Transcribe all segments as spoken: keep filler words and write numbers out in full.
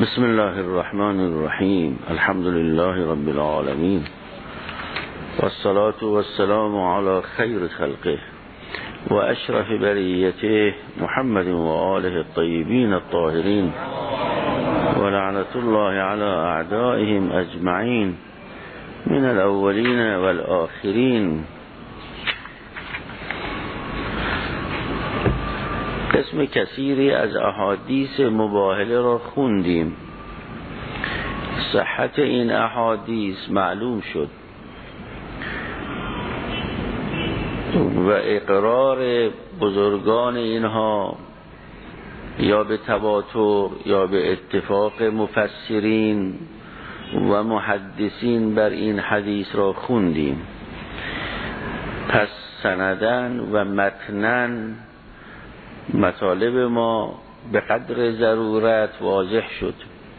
بسم الله الرحمن الرحیم. الحمد لله رب العالمین والصلاة والسلام على خیر خلقه و اشرف بریته محمد و آله الطیبین الطاهرین و لعنت الله على اعدائهم اجمعین من الاولین والآخرین. قسم کثیری از احادیث مباهله را خوندیم. صحت این احادیث معلوم شد و اقرار بزرگان اینها یا به تواتر یا به اتفاق مفسرین و محدثین بر این حدیث را خوندیم. پس سندن و متنن مطالب ما به قدر ضرورت واضح شد.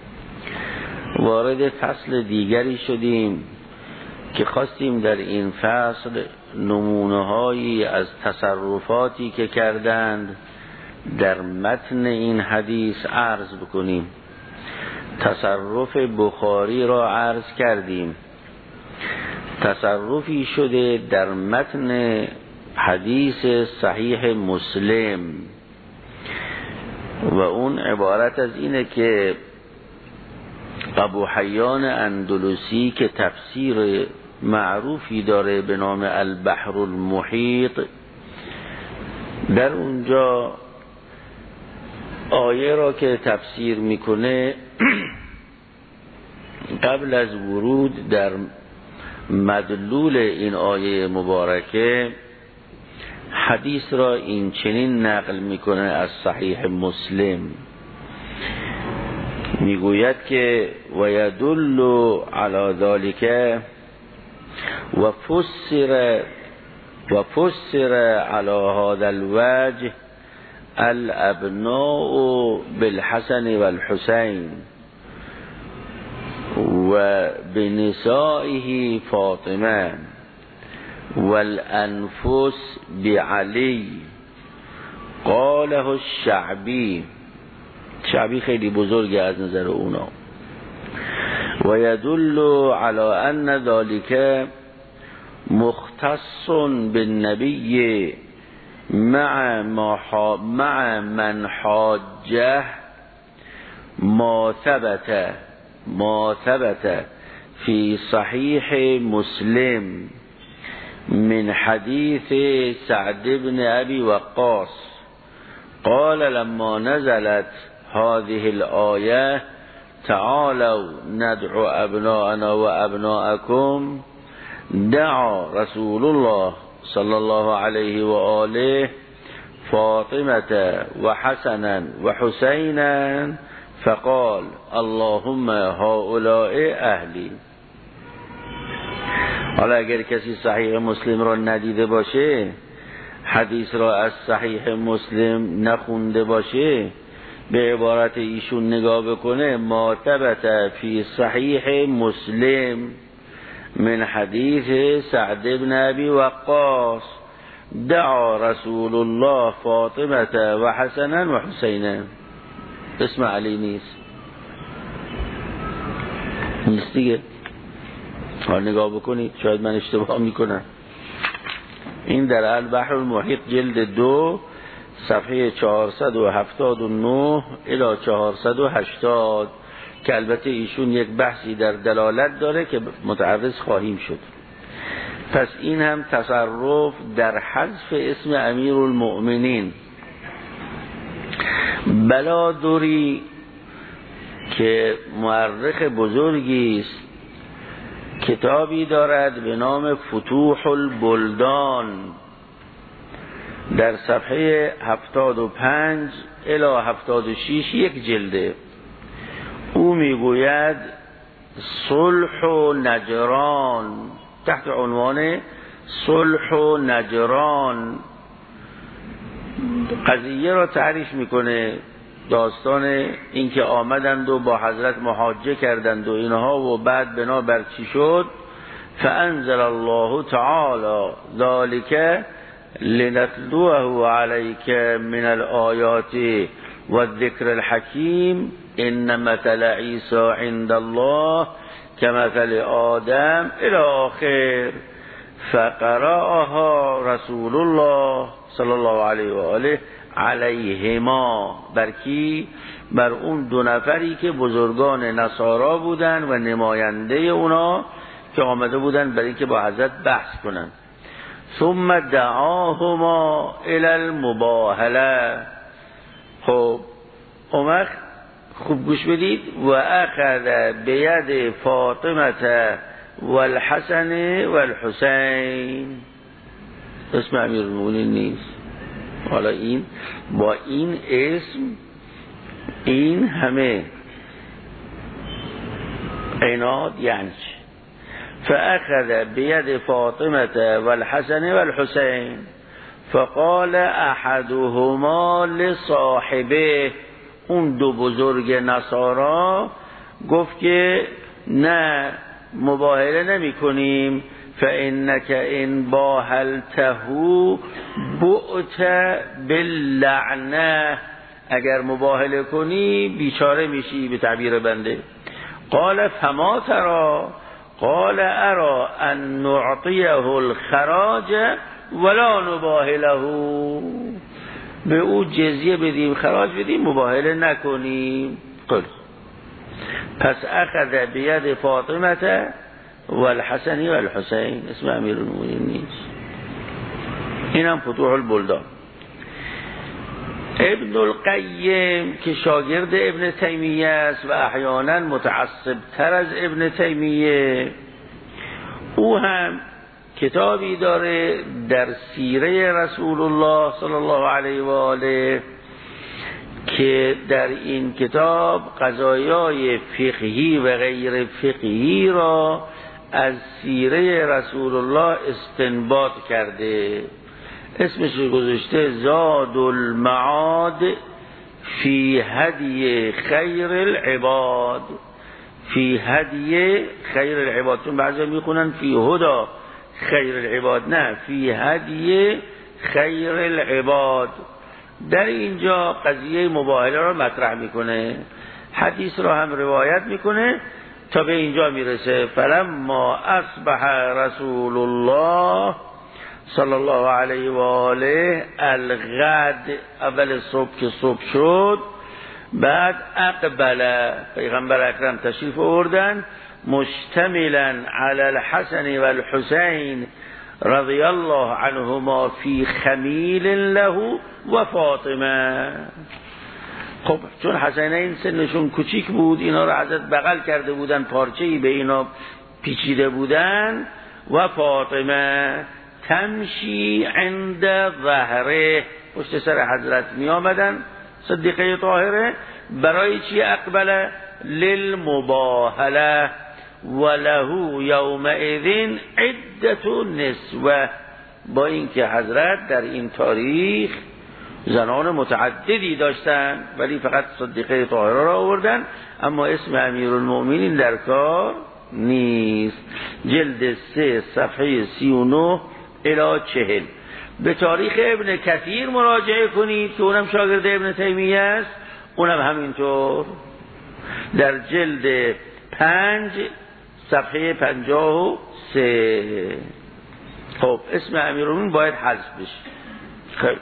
وارد فصل دیگری شدیم که خواستیم در این فصل نمونه هایی از تصرفاتی که کردند در متن این حدیث عرض بکنیم. تصرف بخاری را عرض کردیم. تصرفی شده در متن حدیث صحیح مسلم و اون عبارت از اینه که ابو حیان اندلسی که تفسیر معروفی داره به نام البحر المحیط، در اونجا آیه را که تفسیر میکنه قبل از ورود در مدلول این آیه مبارکه حدیث را این چنین نقل میکنه از صحیح مسلم. میگوید که و یدل علی ذلک و فسر و فسر علی هذا الوجه الابناء بالحسن والحسین و بنسائه فاطمه والانفس بعلی قاله الشعبی. شعبی خیلی بزرگی از نظر اونا. و یدل علی ان ذلك مختص بالنبی مع ما مع من حاجه ما ثبت ما ثبت فی صحیح مسلم من حدیث سعد بن ابي وقاص قال لما نزلت هذه الآية تعالوا ندعو ابناءنا وابناءكم دعا رسول الله صلى الله عليه وآله فاطمة وحسنا وحسينا فقال اللهم هؤلاء اهلی. حالا اگر کسی صحیح مسلم را ندیده باشه، حدیث را از صحیح مسلم نخونده باشه، به عبارت ایشون نگاه بکنه ما ثبت فی صحیح مسلم من حدیث سعد بن ابی وقاص دعا رسول الله فاطمه و حسنا و حسینا. اسم علی نیست نیست دیگه. حال نگاه بکنید، شاید من اشتباه میکنم. این در البحر المحیط جلد دو صفحه چهارصد و هفتاد و نه الی چهارصد و هشتاد که البته ایشون یک بحثی در دلالت داره که متعرض خواهیم شد. پس این هم تصرف در حذف اسم امیر المؤمنین. بلادری که مورخ بزرگی است، کتابی دارد به نام فتوح البلدان، در صفحه هفتاد و پنج الی هفتاد و شش یک جلده. او میگوید صلح و نجران، تحت عنوان صلح و نجران قضیه را تعریف میکنه، داستان اینکه آمدند و با حضرت محاجه کردند و اینها و بعد بنابر چی شد. فانزل الله تعالی ذلك لنتلوه عليك من الآیات و ذکر الحکیم ان مثل عیسی عند الله کمثل آدم الی آخر. فقرأها رسول الله صلی الله علیه و آله علیهما، بر کی؟ بر اون دو نفری که بزرگان نصارا بودن و نماینده اونا که آمده بودن برای اینکه با حضرت بحث کنن. ثم دعاهما الی المباهله. خب اون خوب گوش بدید. و اخذ بید فاطمه والحسن والحسین. اسم امیرالمومنین نیست. حالا این با این اسم این همه عناد یعنی چه؟ فاخذ بید فاطمه والحسن والحسین فقال احدهما لصاحبه. اون دو بزرگ نصارا گفت که نه مباهله نمی کنیم. فانک ان باهلته بؤت باللعنه. اگر مباهله کنی بیچاره میشی به تعبیر بنده. قال فما ترى؟ قال ارى ان نعطيه الخراج ولا نباهله. به او جزیه بدیم، خراج بدیم، مباهله نکنیم. قل پس اخذ بید فاطمه والحسن والحسین. اسم امیرالمومنین نیست. اینم فتوح البلدان. ابن القیم که شاگرد ابن تیمیه است و احیانا متعصب تر از ابن تیمیه، او هم کتابی داره در سیره رسول الله صلی الله علیه و آله که در این کتاب قضایای فقهی و غیر فقهی را از سیره رسول الله استنباط کرده. اسمش گذاشته زاد المعاد فی هدی خیر العباد. فی هدی خیر العباد، چون بعضی میخونن فی هدا خیر العباد، نه فی هدی خیر العباد. در اینجا قضیه مباهله را مطرح میکنه، حدیث را هم روایت میکنه تا به اینجا میرسه. فلما اصبح رسول الله صلی الله علیه و آله الغد، اول صبح که صبح شد، بعد اقبل، پیغمبر اکرم تشریف آوردن، مشتملا علی الحسن و الحسین رضی الله عنهما فی خمیل له و فاطمه. خب چون حسنین سنشون کوچیک بود، اینا رو حضرت بغل کرده بودن، پارچه‌ای به اینا پیچیده بودن. و فاطمه تمشی عند ظهره، پشت سر حضرت می آمدن صدیقه طاهره. برای چی اقبله؟ للمباهله وله یومئذ عدت نسوه. با اینکه حضرت در این تاریخ زنان متعددی داشتن ولی فقط صدیقه طاهره را آوردن، اما اسم امیرالمؤمنین در کار نیست. جلد سه صفحه سی و نه الی چهل. به تاریخ ابن کثیر مراجعه کنید که اونم شاگرد ابن تیمیه است، اونم همینطور در جلد پنج صفحه پنجاه و سه. خب اسم امیرالمؤمنین باید حذف بشه. خب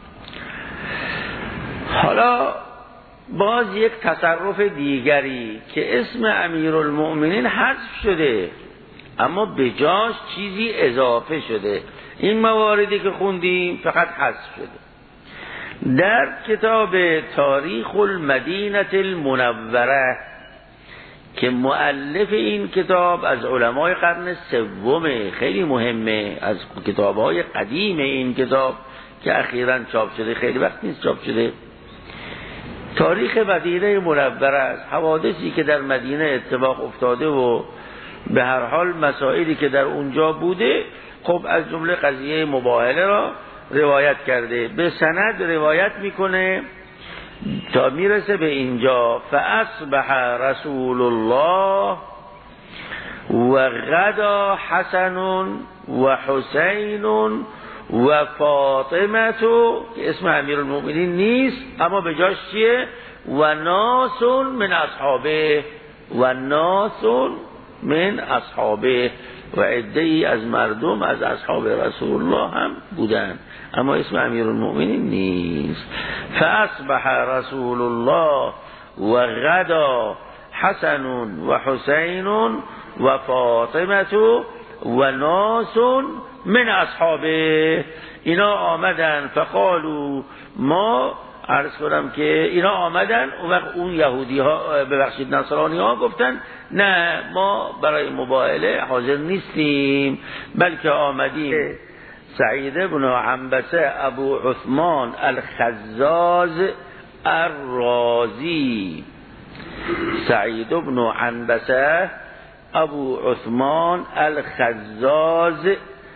حالا باز یک تصرف دیگری که اسم امیرالمؤمنین حذف شده اما به جاش چیزی اضافه شده. این مواردی که خوندیم فقط حذف شده. در کتاب تاریخ المدینه المنوره که مؤلف این کتاب از علمای قرن سوم، خیلی مهمه، از کتاب‌های قدیم این کتاب که اخیراً چاپ شده، خیلی وقت نیست چاپ شده. تاریخ مدینه منوره است، حوادثی که در مدینه اتفاق افتاده و به هر حال مسائلی که در اونجا بوده، خب از جمله قضیه مباهله را روایت کرده. به سند روایت میکنه تا میرسه به اینجا: فاصبح رسول الله و غدا حسن و حسین و فاطمه تو که اسم امیرالمؤمنین نیست اما به جاش چیه؟ و ناس من اصحابه، و ناس من اصحابه، و عده‌ای از مردم از اصحاب رسول الله هم بودن اما اسم امیرالمؤمنین نیست. فاصبح رسول الله و غدا حسن و حسین و فاطمه و ناس من اصحابه. اینا آمدن فقالو ما عرض کنم که اینا آمدن اون وقت اون یهودی ها ببخشید نصرانی ها گفتن نه ما برای مباهله حاضر نیستیم بلکه آمدیم. سعید بن عنبسه ابو عثمان الخزاز الرازی، سعید بن عنبسه ابو عثمان الخزاز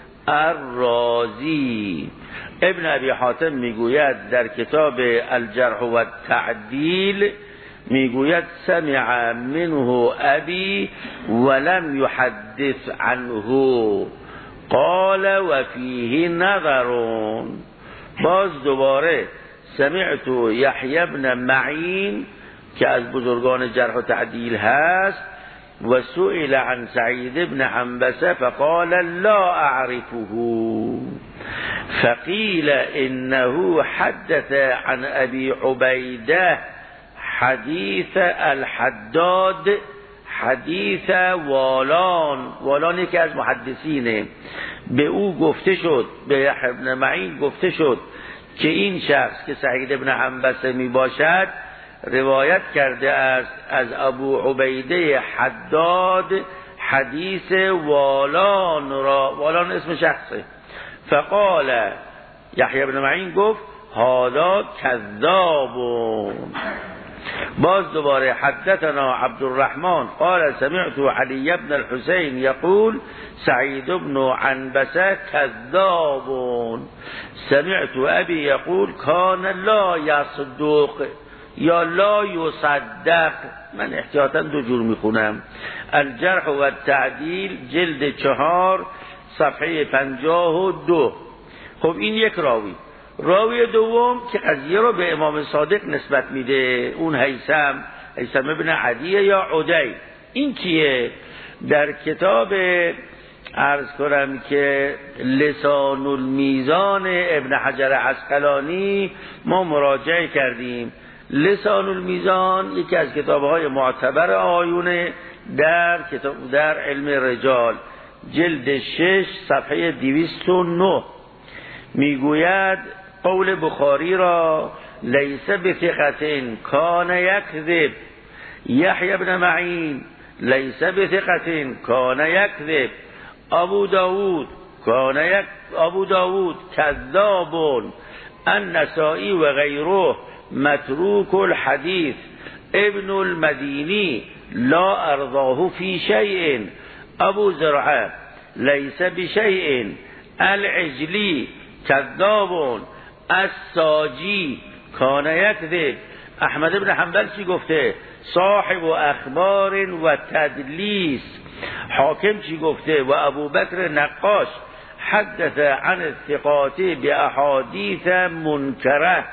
الرازی. ابن ابی حاتم میگوید در کتاب الجرح و التعدیل میگوید سمع منه ابی ولم یحدث عنه قال و فیه نظرون. باز دوباره سمعت یحیی بن معین که از بزرگان جرح و تعدیل هست و سئل عن سعید بن عنبسه فقال لا اعرفه فقیل انه حدث عن ابی عبیده حدیث الحداد حدیث والان. والان یکی از محدثینه. به او گفته شد، به یحیی بن معین گفته شد که این شخص که سعید بن عنبسه می باشد روایت کرده است از ابو عبیده حداد حدیث والان را. والان اسم شخصه. فقال یحیی بن معین گفت هذا کذاب. باز دوباره حدثنا عبدالرحمن قال سمعت علی بن الحسین یقول سعید بن عنبسه کذاب سمعت ابی یقول کان لا یصدق یا لا یصدق. من احتیاطا دو جور میخونم. الجرح و التعدیل جلد چهار صفحه پنجاه و دو. خب این یک راوی. راوی دوم که قضیه رو به امام صادق نسبت میده اون هیثم هیثم ابن عدی یا عدی. این کیه؟ در کتاب عرض کنم که لسان المیزان ابن حجر عسقلانی ما مراجعه کردیم. لسان المیزان یکی از کتابهای معتبر آیونه در کتاب در علم رجال جلد شش صفحه دویست و نه میگوید قول بخاری را لیس بثقة کان یکذب. یحیی بن معین لیس بثقة کان یکذب. ابو داود کان یک ابو داود کذاب. النسائی و غیره متروک الحدیث. ابن المدینی لا ارضاه فی شیء. ابو زرعه لیس بشیء. العجلی کذاب. الساجی کان یکذب. احمد بن حنبل چی گفته؟ صاحب اخبار و تدلیس. حاکم چی گفته؟ و ابو بکر نقاش حدث عن الثقات باحادیث منکره.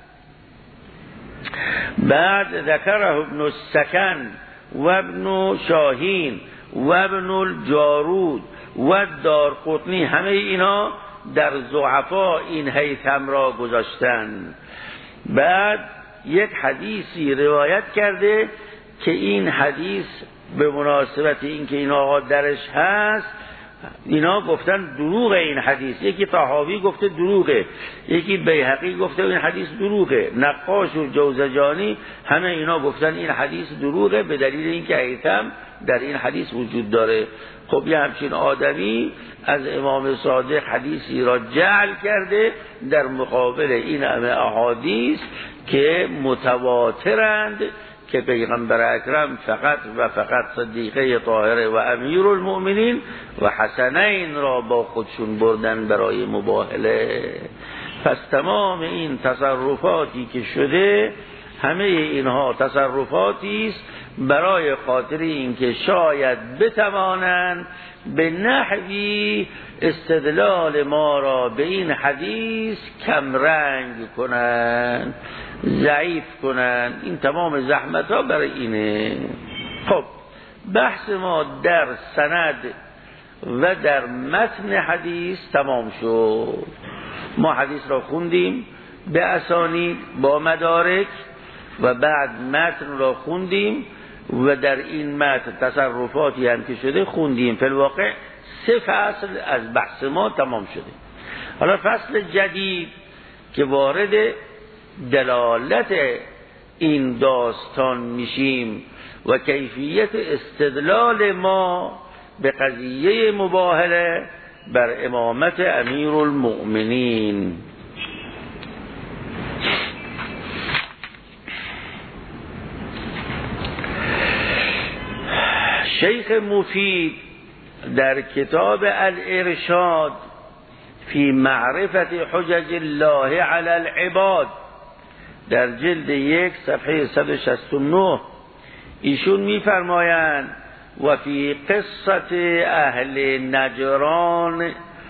بعد ذکره ابن السکن و ابن شاهین و ابن الجارود و دارقطنی. همه اینا در ضعفا این هیثم را گذاشتن. بعد یک حدیثی روایت کرده که این حدیث به مناسبت این که این آقا درش هست اینا گفتن دروغ این حدیث. یکی طحاوی گفته دروغه، یکی بیهقی گفته این حدیث دروغه، نقاش و جوزجانی همه اینا گفتن این حدیث دروغه به دلیل اینکه هیثم در این حدیث وجود داره. خب یه همچین آدمی از امام صادق حدیثی را جعل کرده در مقابل این همه احادیث که متواترند که پیغمبر اکرم فقط و فقط صدیقه طاهره و امیر المؤمنین و حسنین را با خودشون بردن برای مباهله. پس تمام این تصرفاتی که شده همه اینها تصرفاتی است برای خاطر اینکه شاید بتوانند به نحوی استدلال ما را به این حدیث کمرنگ کنند، ضعیف کنند. این تمام زحمت ها برای اینه. خب بحث ما در سند و در متن حدیث تمام شد. ما حدیث را خوندیم به اسانید با مدارک و بعد متن را خوندیم و در این متن تصرفاتی هم که شده خوندیم. فی الواقع سه فصل از بحث ما تمام شده. حالا فصل جدید که وارد دلالت این داستان میشیم و کیفیت استدلال ما به قضیه مباهله بر امامت امیرالمؤمنین. شیخ مفید در کتاب الارشاد فی معرفت حجج الله علی العباد در جلد یک صفحه صد و شصت و نه ایشون می‌فرمایند و فی قصه اهل نجران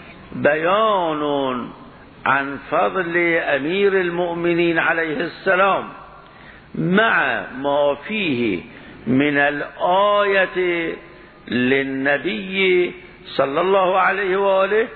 بیان عن فضل امیر المؤمنین علیه السلام مع ما فیه من الآیة للنبی صلی الله علیه و آله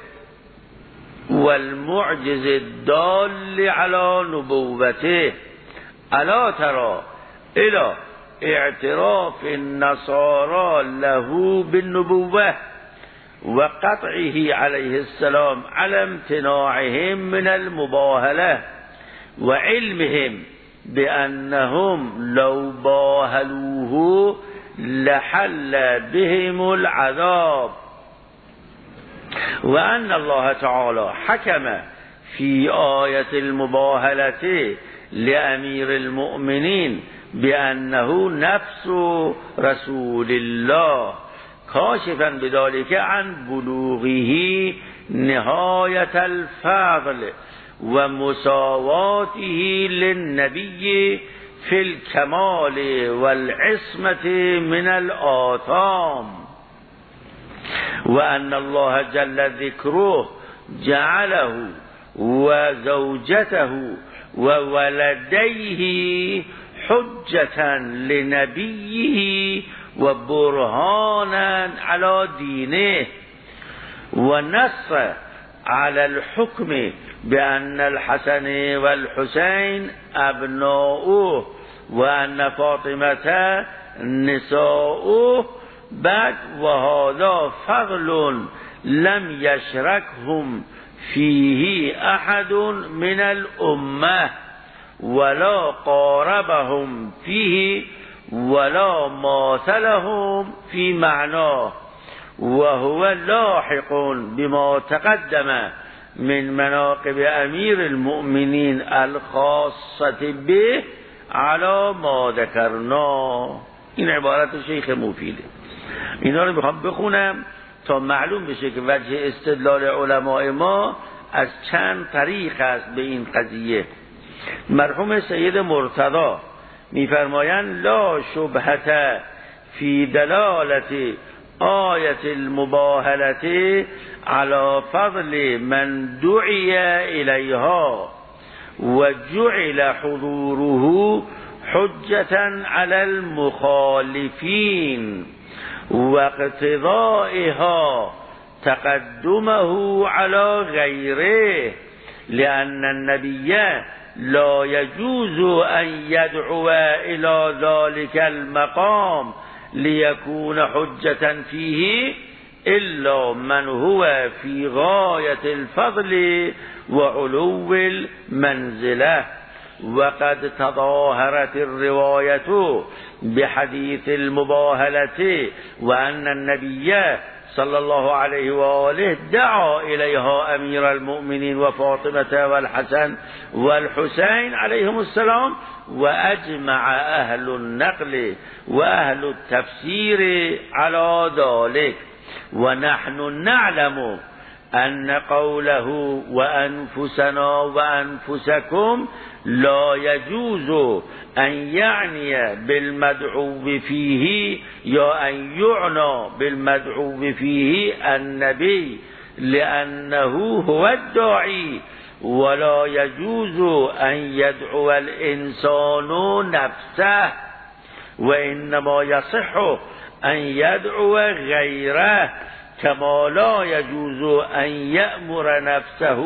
والمعجز الدال على نبوته الا ترى الى اعتراف النصارى له بالنبوة وقطعه عليه السلام على امتناعهم من المباهلة وعلمهم بأنهم لو باهلوه لحل بهم العذاب وأن الله تعالى حكم في آية المباهلة لأمير المؤمنين بأنه نفس رسول الله كاشفا بذلك عن بلوغه نهاية الفضل ومساواته للنبي في الكمال والعصمة من الآثام وأن الله جل ذكره جعله وزوجته وولديه حجة لنبيه وبرهانا على دينه ونص على الحكم بأن الحسن والحسين أبناؤه وأن فاطمة نساؤه بعد وهذا فضل لم يشركهم فيه أحد من الأمة ولا قاربهم فيه ولا ماثلهم في معناه وهو لاحق بما تقدم من مناقب امیر المؤمنین الخاصة به على ما ذکرنا. این عبارت شیخ مفیده. اینا رو میخوام بخونم تا معلوم بشه که وجه استدلال علماء ما از چند طریق است به این قضیه. مرحوم سید مرتضی میفرمایند لا شبهة فی دلالت آیت المباهلة على فضل من دعی الیها و جعل حضوره حجة على المخالفين واقتضائها تقدمه على غيره لأن النبي لا يجوز أن يدعو إلى ذلك المقام ليكون حجة فيه إلا من هو في غاية الفضل وعلو المنزلة وقد تظاهرت الرواية بحديث المباهلة وأن النبي صلى الله عليه وآله دعا إليها أمير المؤمنين وفاطمة والحسن والحسين عليهم السلام وأجمع أهل النقل وأهل التفسير على ذلك ونحن نعلم ان قوله و انفسنا و انفسکم لا يجوز ان یعنی بالمدعو فیه یا ان یعنی بالمدعو فیه النبی لانه هو الداعی ولا يجوز ان يدعو الانسان نفسه وانما يصح ان يدعو غيره كما لا يجوز ان يأمر نفسه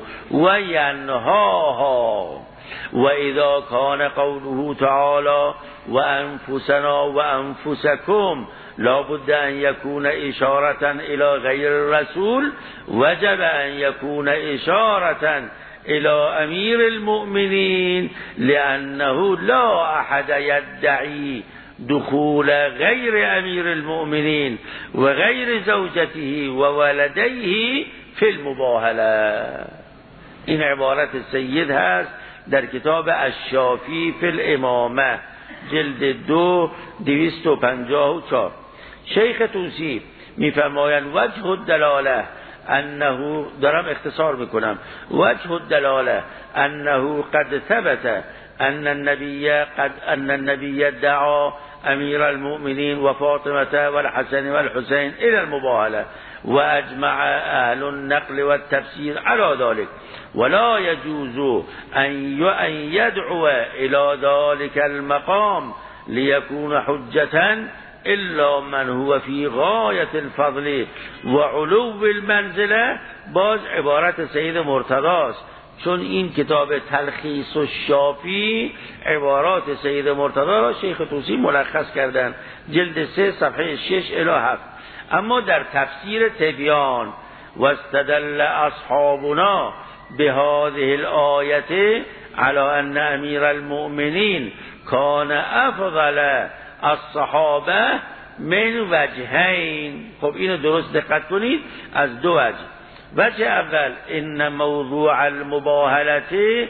وينهاها واذا كان قوله تعالى وانفسنا وانفسكم لا بد ان يكون اشارة الى غير الرسول وجب ان يكون اشارة الى امير المؤمنين لانه لا احد يدعي دخول غیر امیر المؤمنین و غیر زوجته و ولدیه فی المباهله. این عبارت سید هست در کتاب الشافی فی الامامه جلد دو دویست و پنجاه و چهار. شیخ طوسی میفرمایند وجه الدلاله انه، دارم اختصار میکنم، وجه الدلاله انه قد ثبت ان النبي قد ان النبي دعا امير المؤمنين وفاطمة والحسن والحسين الى المباهلة واجمع اهل النقل والتفسير على ذلك ولا يجوز ان يدعو الى ذلك المقام ليكون حجة الا من هو في غاية الفضل وعلو المنزلة. باز عبارت سید مرتضاست، چون این کتاب تلخیص و شافی عبارات سید مرتضی را شیخ طوسی ملخص کردن، جلد سه صفحه شش الی هفت. اما در تفسیر تبیان واستدل اصحابنا بهذه الآیه على ان امیر المؤمنین کان افضل الصحابه من وجهین. خب اینو درست دقت کنید، از دو وجه. وجه اول ان موضوع المباهله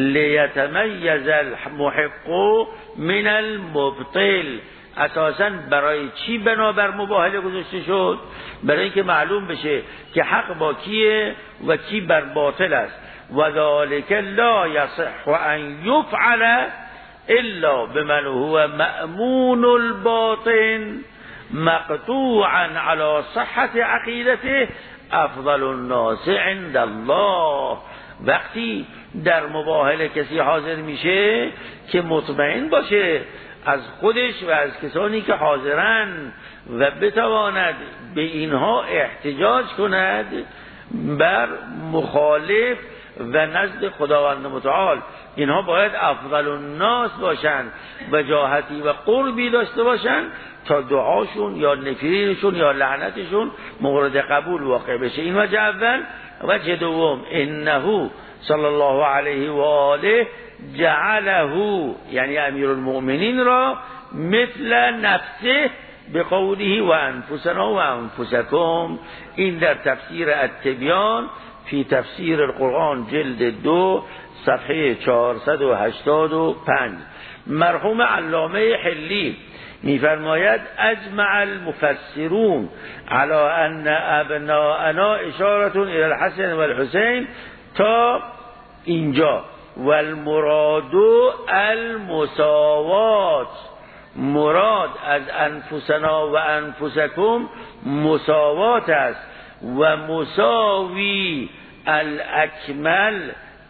لیتمیز المحق من المبطل. اساساً برای چی بنابر مباهله گذاشته شد؟ برای اینکه معلوم بشه که حق با کیه و کی بر باطل است. و ذلک لا یصح ان یفعل الا بمن هو مأمون الباطن مقطوعا على صحة عقیدته افضل الناس عند الله. وقتی در مباهله کسی حاضر میشه که مطمئن باشه از خودش و از کسانی که حاضرن و بتواند به اینها احتجاج کند بر مخالف و نزد خداوند متعال. اینها باید افضل الناس باشند، وجاهتی و قربی داشته باشند تا دعاشون یا نفرینشون یا لعنتشون مورد قبول واقع بشه. این وجه اول. وجه دوم انه صلی الله علیه و آله جعله، یعنی امیر المؤمنین را، مثل نفسه بقوله و انفسنا و انفسکم. این در تفسیر التبیان فی تفسیر القرآن جلد دو صفحه چهارصد و هشتاد و پنج. مرحوم علامه حلی میفرماید اجمع المفسرون على ان ابناءنا اشاره الى الحسن والحسین تا اینجا. والمراد المساوات، مراد از انفسنا و انفسکم مساوات است. و مساوی الاکمل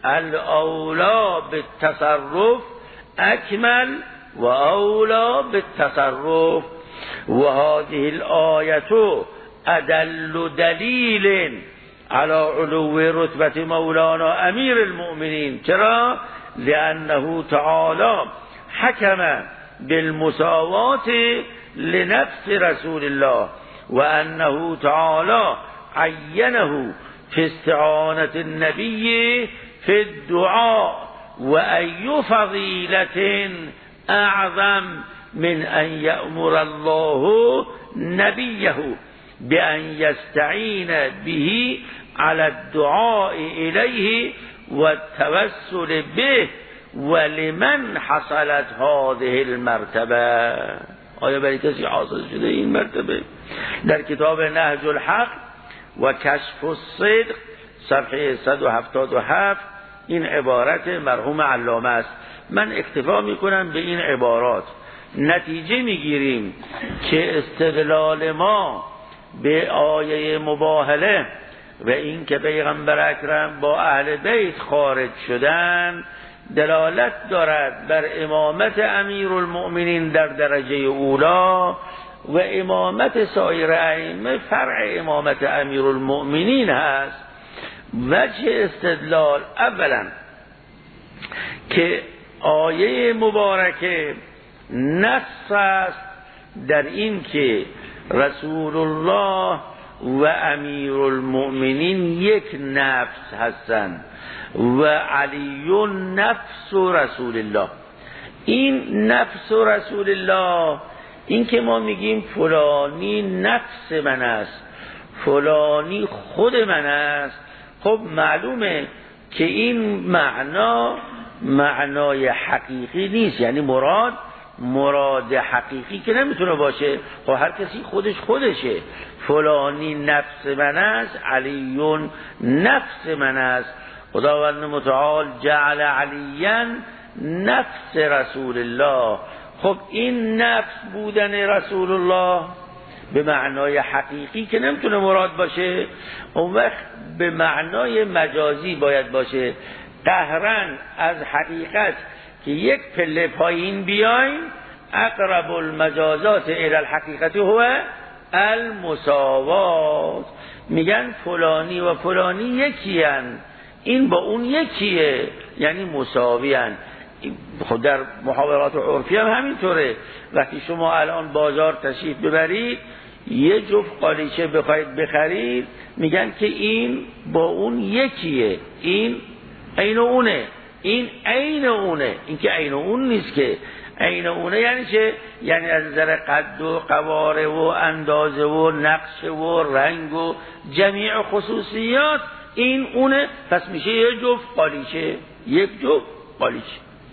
الاولا بالتصرف اکمل و اولا بالتصرف. و هذه الآیه ادل دلیل على علو رتبة مولانا امیر المؤمنین. چرا؟ لانه تعالی حکم بالمساوات لنفس رسول الله و انه تعالی عینه فی استعانة النبی فی الدعاء و ای فضیلة اعظم من ان یأمر الله نبیه بأن یستعین به على الدعاء الیه و التوسل به ولمن حصلت هذه المرتبه. آیا برای کسی حاصل شده این مرتبه؟ در کتاب نهج الحق و کشف الصدق صفحه صد و هفتاد و هفت این عبارت مرحوم علامه است. من اکتفا میکنم به این عبارات. نتیجه میگیریم که استدلال ما به آیه مباهله و این که پیغمبر اکرم با اهل بیت خارج شدن دلالت دارد بر امامت امیرالمؤمنین در درجه اولا و امامت سایر ائمه فرع امامت امیرالمؤمنین هست. وجه استدلال اولا که آیه مبارکه نص است در این که رسول الله و امیرالمؤمنین یک نفس هستند و علی نفس رسول الله. این نفس رسول الله، این که ما میگیم فلانی نفس من است فلانی خود من است، خب معلومه که این معنا معنای حقیقی نیست. یعنی مراد مراد حقیقی که نمیتونه باشه. خب هر کسی خودش خودشه. فلانی نفس من است، علی نفس من است. خداوند متعال جعل علیاً نفس رسول الله. خب این نفس بودن رسول الله به معنای حقیقی که نمیتونه مراد باشه، اون وقت به معنای مجازی باید باشه. قهرن از حقیقت که یک پله پایین بیاین، اقرب المجازات الی الحقیقت هو المساوات. میگن فلانی و فلانی یکی هن، این با اون یکیه، یعنی مساوی هن. خود در محاورات عرفی هم همینطوره. وقتی شما الان بازار تشریف ببرید یه جفت قالیچه بخواید بخرید، میگن که این با اون یکیه، این عین اونه، این عین اونه. این که عین اون نیست، که عین اونه یعنی چه؟ یعنی از نظر قد و قواره و اندازه و نقش و رنگ و جمیع خصوصیات این اونه. پس میشه یه جفت قالیچه، یک جفت قالیچه.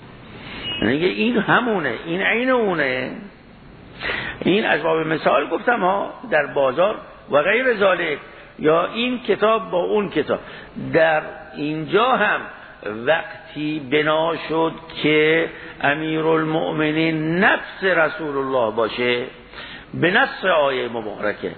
یعنی این همونه، این عین اونه. این از باب مثال گفتم ها، در بازار و غیر ذالک. یا این کتاب با اون کتاب. در اینجا هم وقتی بنا شد که امیرالمؤمنین نفس رسول الله باشه به نص آیه مبارکه،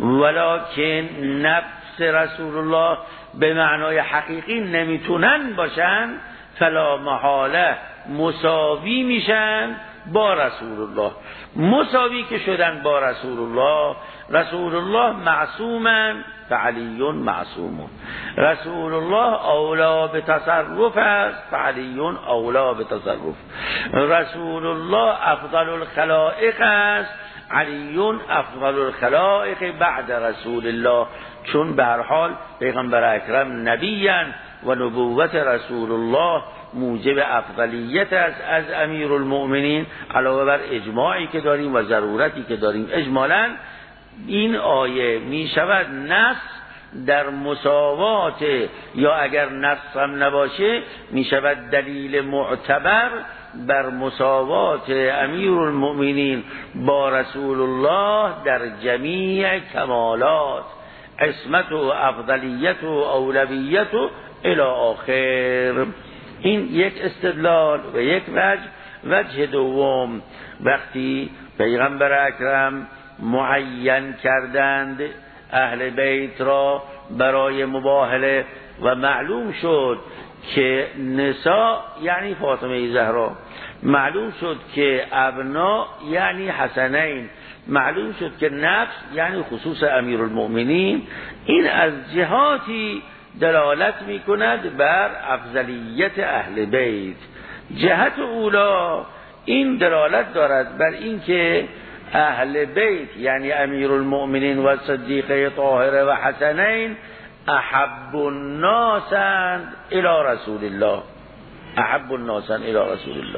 ولکن نفس رسول الله به معنای حقیقی نمیتونن باشن، فلا محاله مساوی میشن با رسول الله. مساوی که شدن با رسول الله، رسول الله معصومن فعلی معصومون. رسول الله اولا به تصرف است فعلی اولا به تصرف. رسول الله افضل الخلائق است، علی افضل الخلائق بعد رسول الله. چون به هر حال پیغمبر اکرم نبیان و نبوت رسول الله موجب افضلیت است از امیرالمؤمنین، علاوه بر اجماعی که داریم و ضرورتی که داریم. اجمالاً این آیه می شود نص در مساوات، یا اگر نص هم نباشه می شود دلیل معتبر بر مساوات امیرالمؤمنین با رسول الله در جمیع کمالات، عصمت و افضلیت و اولویت و الی آخر. این یک استدلال و یک وجه. وجه دوم، وقتی پیغمبر اکرم معین کردند اهل بیت را برای مباهله و معلوم شد که نساء یعنی فاطمه زهرا، معلوم شد که ابنا یعنی حسنین، معلوم شد که نفس یعنی خصوص امیرالمؤمنین، این از جهاتی دلالت می کند بر افضلیت اهل بیت. جهت اولا این دلالت دارد بر این که اهل بیت یعنی امیرالمؤمنین و صدیقه طاهره و حسنین احب الناس الی رسول الله، احب الناس الی رسول الله.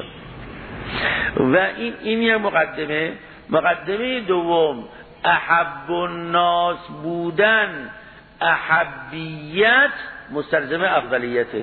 و این این یه مقدمه. مقدمه دوم، احب الناس بودن، احبیت مستلزم افضلیته.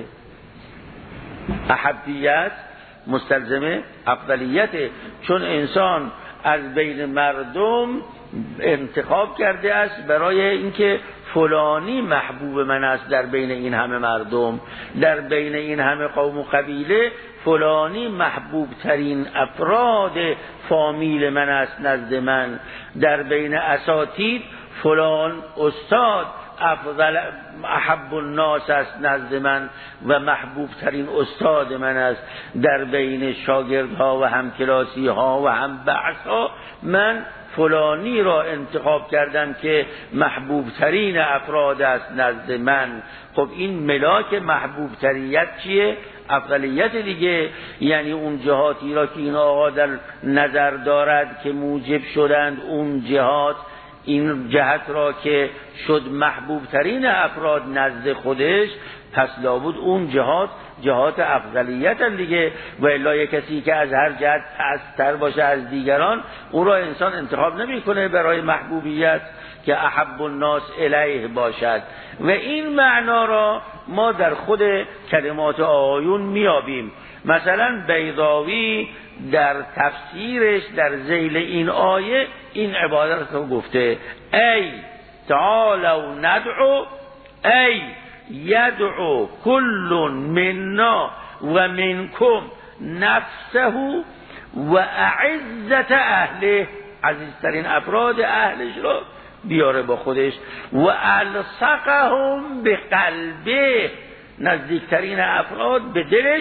احبیت مستلزم افضلیته، چون انسان از بین مردم انتخاب کرده است برای اینکه فلانی محبوب من است در بین این همه مردم، در بین این همه قوم و قبیله فلانی محبوب ترین افراد فامیل من است نزد من، در بین اساتید فلان استاد افضل احب الناس است نزد من و محبوب ترین استاد من است، در بین شاگردها و همکلاسی ها و هم بحث ها من فلانی را انتخاب کردم که محبوب ترین افراد است نزد من. خب این ملاک محبوب تریت چیه؟ افضلیت دیگه، یعنی اون جهاتی را که این آقا در نظر دارد که موجب شدند اون جهات، این جهت را که شد محبوب ترین افراد نزد خودش، پس لابد اون جهات جهات افضلیت هم دیگه، و الا یک کسی که از هر جهت پست‌تر باشه از دیگران او را انسان انتخاب نمی‌کنه برای محبوبیت که احب الناس الیه باشد. و این معنا را ما در خود کلمات آیون میابیم. مثلا بیضاوی در تفسیرش در ذیل این آیه این عبارت رو گفته: ای تعالوا ندعو، ای یدعو کل منا و منکم نفسه و اعزت اهله، عزیزترین افراد اهلش رو بیاره با خودش، و الصقهم به قلبه، نزدیکترین افراد به دلش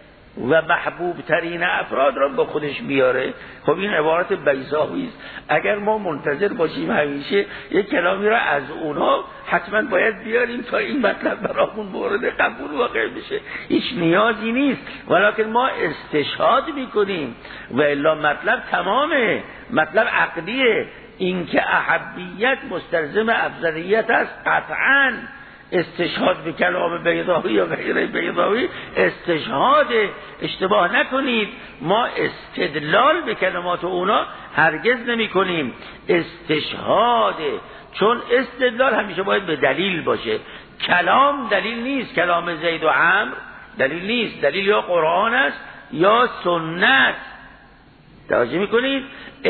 و محبوب ترین افراد را با خودش بیاره. خب این عبارت بیضاوی است. اگر ما منتظر باشیم همیشه یک کلامی را از اونها حتما باید بیاریم تا این مطلب برامون مورد قبول واقع بشه، هیچ نیازی نیست، ولکن ما استشهاد میکنیم و الا مطلب تمامه، مطلب عقلیه. این که احبیت مستلزم افضلیت است قطعاً. استشهاد به کلام بیضاوی یا غیر بیضاوی استشهاد، اشتباه نکنید، ما استدلال به کلمات اونا هرگز نمی کنیم، استشهاد، چون استدلال همیشه باید به دلیل باشه. کلام دلیل نیست، کلام زید و عمرو دلیل نیست، دلیل یا قرآن است یا سنت. توجه میکنید؟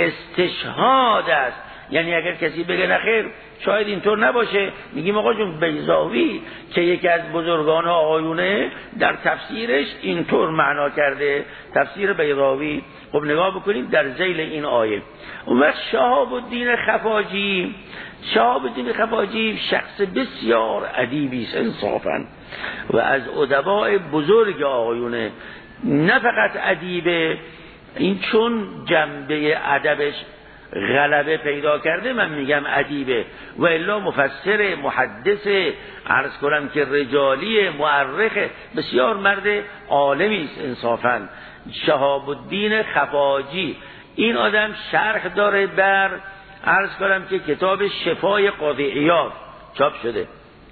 استشهاد است. یعنی اگر کسی بگه نخیر شاید اینطور نباشه، میگیم آقا جون بیضاوی که یکی از بزرگان آقایونه در تفسیرش اینطور معنا کرده، تفسیر بیضاوی. خب نگاه بکنید در ذیل این آیه. اون وقت شهاب الدین خفاجی، شهاب الدین خفاجی شخص بسیار ادیبی است انصافا و از ادباء بزرگ آقایونه، نه فقط ادیبه، این چون جنبه ادبش غلبه پیدا کرده من میگم ادیبه، و الا مفسر، محدث، عرض کنم که رجالی، مورخ، بسیار مرد عالمی است انصافا. شهاب الدین خفاجی این آدم شرح داره بر، عرض کنم که کتاب شفای قاضی عیاض چاپ شده،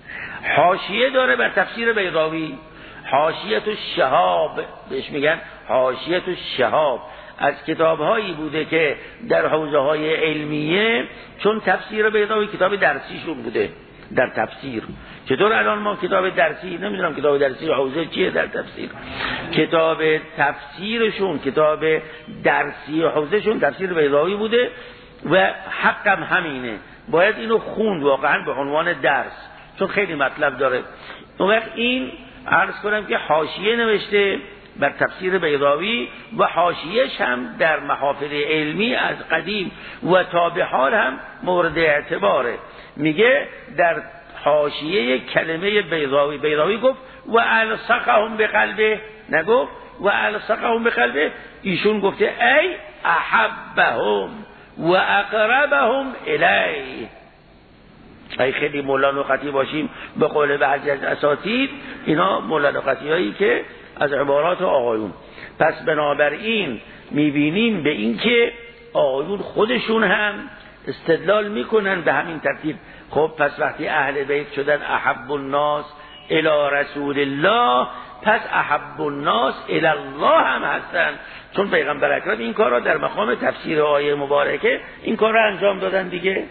حاشیه داره بر تفسیر بیضاوی، حاشیه الشهاب بهش میگن، حاشیه الشهاب، از کتاب‌هایی بوده که در حوزه‌های علمیه، چون تفسیر بیضاوی کتاب درسیشون بوده در تفسیر. چطور الان ما کتاب درسی، نمیدونم کتاب درسی حوزه چیه در تفسیر، کتاب تفسیرشون، کتاب درسی حوزهشون تفسیر بیضاوی بوده و حقم همینه، باید اینو خوند واقعا به عنوان درس، چون خیلی مطلب داره. اون وقت این عرض کنم که حاشیه نوشته بر تفسیر بیضاوی و حاشیه‌اش هم در محافل علمی از قدیم و تا به حال هم مورد اعتباره. میگه در حاشیه کلمه بیضاوی، بیضاوی گفت و الصقهم بقلبه، نگفت و الصقهم بقلبه، ایشون گفته ای احبهم و اقربهم الیه. ای خیلی مولانا خطی باشیم به قول بعضی از اساتید، اینا مولانا خطی هایی که از عبارات آقایون. پس بنابراین میبینیم به این که آقایون خودشون هم استدلال میکنن به همین ترتیب. خب پس وقتی اهل بیت شدن احب الناس الی رسول الله، پس احب الناس الی الله هم هستن، چون پیغمبر اکرم این کار را در مقام تفسیر آیه مبارکه این کار را انجام دادن دیگه،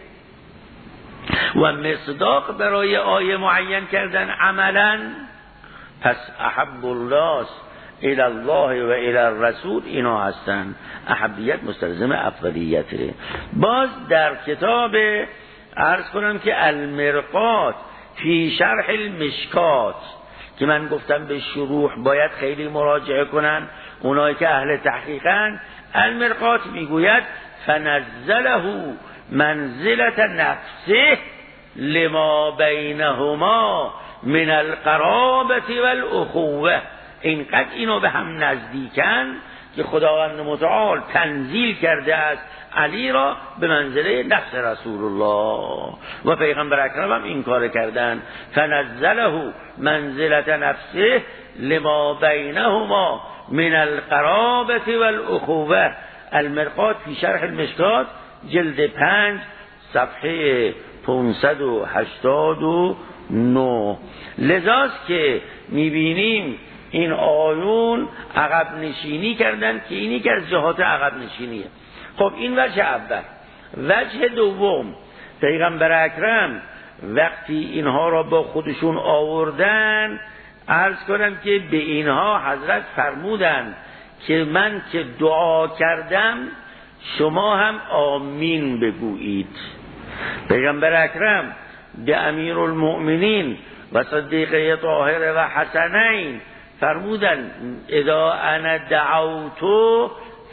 و مصداق برای آیه معین کردن عملا. پس احب الناس الی الله و الی الرسول اینا هستن، احبیت مستلزم افضلیته. باز در کتاب عرض کنم که المرقات فی شرح المشکات که من گفتم به شروح باید خیلی مراجعه کنن اونایی که اهل تحقیقن. المرقات میگوید فنزله منزلت نفسه لما بینهما من القرابة والاخوه. اینقدر اینو به هم نزدیکن که خداوند متعال تنزیل کرده است علی را به منزله نفس رسول الله و پیغمبر اکرم هم این کار کردن. فنزله منزلت نفسه لما بینهما من القرابة والاخوه. المرقات فی شرح المشکات جلد پنج صفحه پانصد و هشتاد و نه. لذاست که میبینیم این آیون عقب نشینی کردن که اینی که از جهات عقب نشینیه. خب این وجه اول. وجه دوم، پیغمبر اکرم وقتی اینها را با خودشون آوردن عرض کنم که به اینها حضرت فرمودن که من که دعا کردم شما هم آمین بگویید. پیغمبر اکرم به امیرالمؤمنین و صدیقه طاهره و حسنین فرمودن اذا انا دعوتو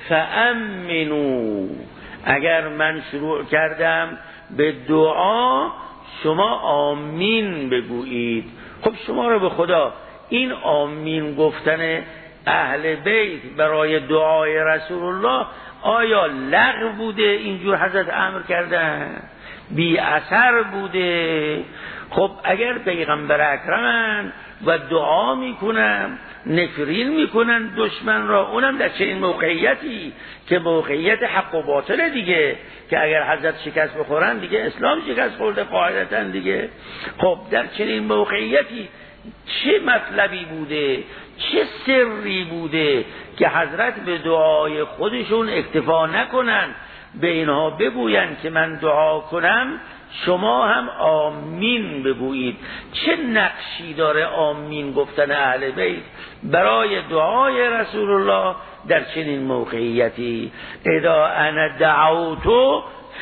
فامنو، اگر من شروع کردم به دعا شما آمین بگویید. خب شما رو به خدا این آمین گفتن اهل بیت برای دعای رسول الله آیا لغو بوده اینجور حضرت امر کردن؟ بی اثر بوده؟ خب اگر پیغمبر اکرمن و دعا میکنن نفرین میکنن دشمن را، اونم در چنین موقعیتی که موقعیت حق و باطل دیگه، که اگر حضرت شکست بخورن دیگه اسلام شکست خورده قاعدتا دیگه. خب در چنین موقعیتی چه مطلبی بوده، چه سری بوده که حضرت به دعای خودشون اکتفا نکنن، به اینها بگوین که من دعا کنم شما هم آمین بگویید؟ چه نقشی داره آمین گفتن اهل بیت برای دعای رسول الله در چنین موقعیتی؟ اذا انا دعوتو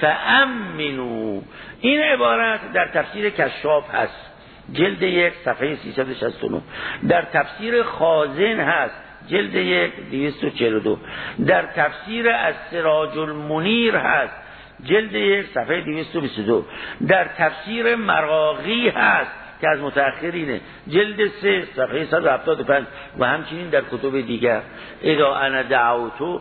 فامنو. این عبارت در تفسیر کشاف هست جلد یک صفحه سیصد و شصت و نه، در تفسیر خازن هست جلد یک دویست و چهل و دو، در تفسیر السراج المنیر هست جلد یک صفحه دویست و بیست و دو، در تفسیر مراغی هست که از متأخرینه جلد سه صفحه صد و هفتاد و پنج و همچنین در کتب دیگر. اذا انا دعوتو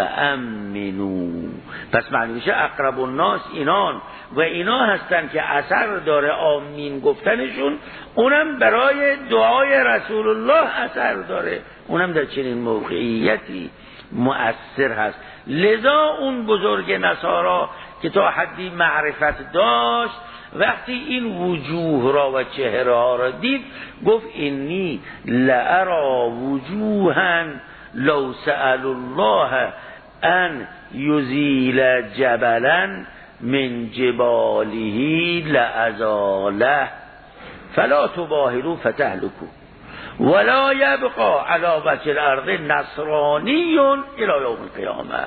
فامنو. پس معنی میشه اقرب الناس اینان و اینا هستن که اثر داره آمین گفتنشون، اونم برای دعای رسول الله اثر داره، اونم در چنین موقعیتی مؤثر هست. لذا اون بزرگ نصارا که تا حدی معرفت داشت وقتی این وجوه را و چهره ها را دید گفت اینی لارا وجوها لو سأل الله ان یزیل جبلا من جباله لازاله فلا تباهلوا فتهلكوا ولا یبقى علی وجه الارض نصرانی الی یوم القیامه.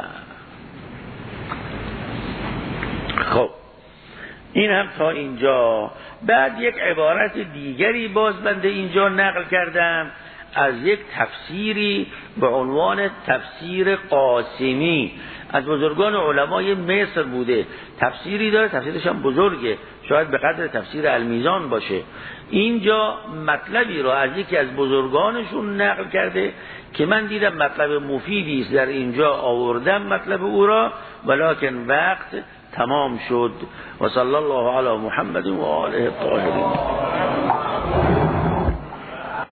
خب این هم تا اینجا. بعد یک عبارت دیگری باز بنده اینجا نقل کردم از یک تفسیری به عنوان تفسیر قاسمی از بزرگان علمای مصر بوده. تفسیری داره، تفسیرش هم بزرگه، شاید به قدر تفسیر المیزان باشه. اینجا مطلبی را از یکی از بزرگانشون نقل کرده که من دیدم مطلب مفیدی است در اینجا آوردم مطلب او را، ولکن وقت تمام شد. و صلی الله علی محمد و آله الطاهرین.